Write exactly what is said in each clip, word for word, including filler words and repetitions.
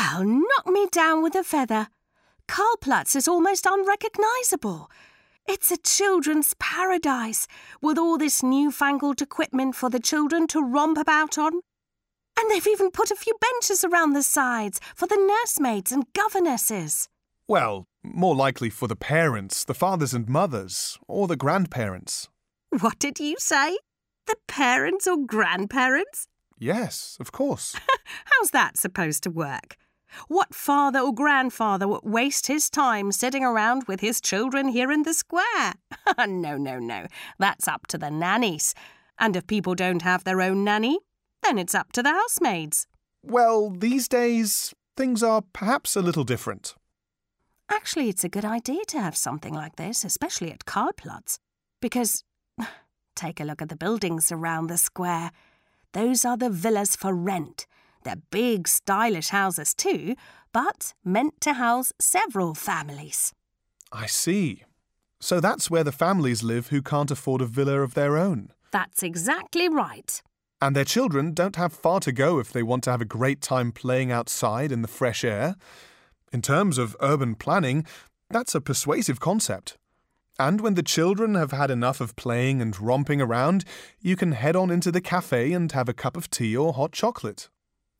Well, knock me down with a feather. Karlplatz is almost unrecognisable. It's a children's paradise with all this newfangled equipment for the children to romp about on. And they've even put a few benches around the sides for the nursemaids and governesses. Well, more likely for the parents, the fathers and mothers, or the grandparents. What did you say? The parents or grandparents? Yes, of course. How's that supposed to work? What father or grandfather would waste his time sitting around with his children here in the square? no, no, no. That's up to the nannies. And if people don't have their own nanny, then it's up to the housemaids. Well, these days, things are perhaps a little different. Actually, it's a good idea to have something like this, especially at Karlplatz, because take a look at the buildings around the square. Those are the villas for rent. They're big, stylish houses too, but meant to house several families. I see. So that's where the families live who can't afford a villa of their own. That's exactly right. And their children don't have far to go if they want to have a great time playing outside in the fresh air. In terms of urban planning, that's a persuasive concept. And when the children have had enough of playing and romping around, you can head on into the cafe and have a cup of tea or hot chocolate.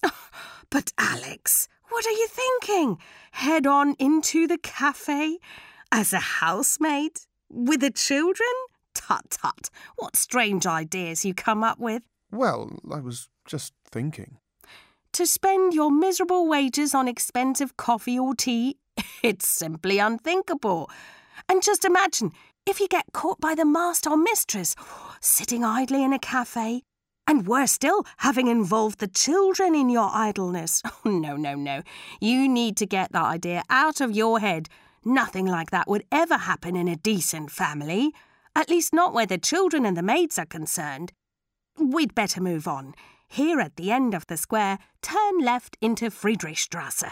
But Alex, what are you thinking? Head on into the cafe? As a housemaid? With the children? Tut-tut, what strange ideas you come up with. Well, I was just thinking. To spend your miserable wages on expensive coffee or tea, it's simply unthinkable. And just imagine, if you get caught by the master or mistress, sitting idly in a cafe, and worse still, having involved the children in your idleness. Oh, no, no, no. You need to get that idea out of your head. Nothing like that would ever happen in a decent family. At least not where the children and the maids are concerned. We'd better move on. Here at the end of the square, turn left into Friedrichstrasse.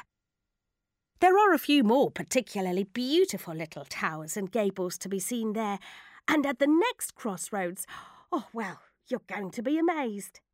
There are a few more particularly beautiful little towers and gables to be seen there. And at the next crossroads, oh, well, you're going to be amazed.